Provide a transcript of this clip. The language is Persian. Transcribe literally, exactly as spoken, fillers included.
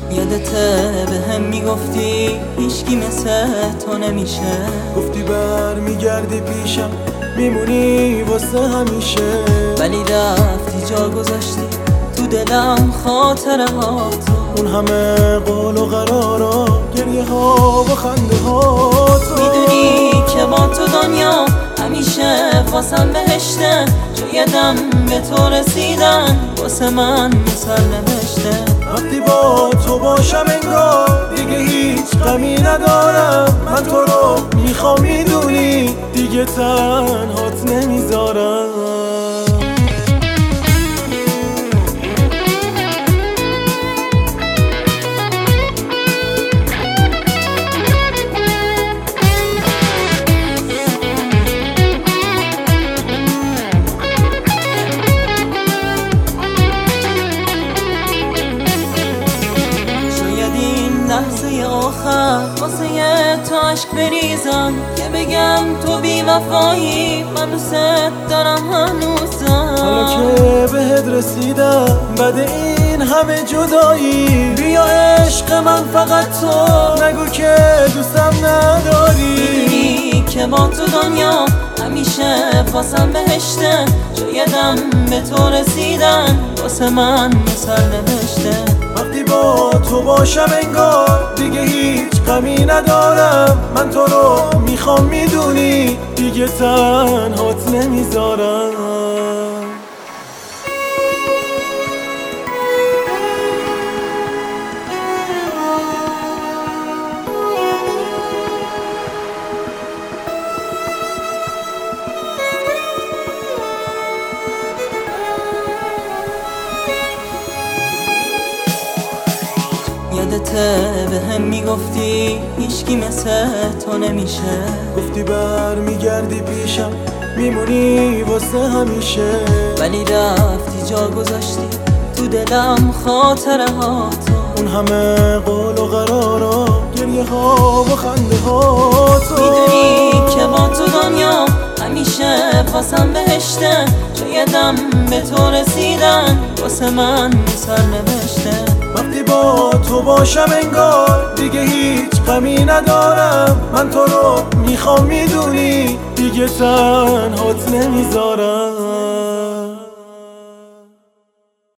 یادته به هم میگفتی هیچکی مثل تو نمیشه. گفتی بر میگردی پیشم میمونی واسه همیشه، ولی رفتی جا گذاشتی تو دلم خاطره ها تو. اون همه قول و قرارا، گریه ها و خنده ها تو. میدونی که با تو دنیا همیشه واسم بهشته، چه دم به تو رسیدن واسه من مسلمشته. وقتی با تو باشم انگار دیگه هیچ غمی ندارم. من تو رو میخوام میدونی دیگه تنهات نمیذارم. لحظه آخر واسه تو عشق بریزم که بگم تو بی وفایی، من دوست دارم هنوزم. حالا که بهت رسیدم بعد این همه جدایی، بیا عشق من فقط تو نگو که دوستم نداری. میدونی که با تو دنیا همیشه واسم بهشته، چه دم به تو رسیدن واسه من مسلمشته. وقتی با تو باشم انگار دیگه هیچ غمی ندارم. من تو رو میخوام میدونی دیگه تنهات نمیذارم. یادته به هم میگفتی هیچکی مثل تو نمیشه. گفتی بر میگردی پیشم میمونی واسه همیشه، ولی رفتی جا گذاشتی تو دلم خاطره ها تو. اون همه قول و قرارا، گریه ها و خنده ها تو. میدونی که با تو دنیا همیشه واسم بهشته، چه دم به تو رسیدن واسه من مسلمشته. وقتی با تو باشم انگار دیگه هیچ غمی ندارم. من تو رو میخوام میدونی دیگه تنهات نمیذارم.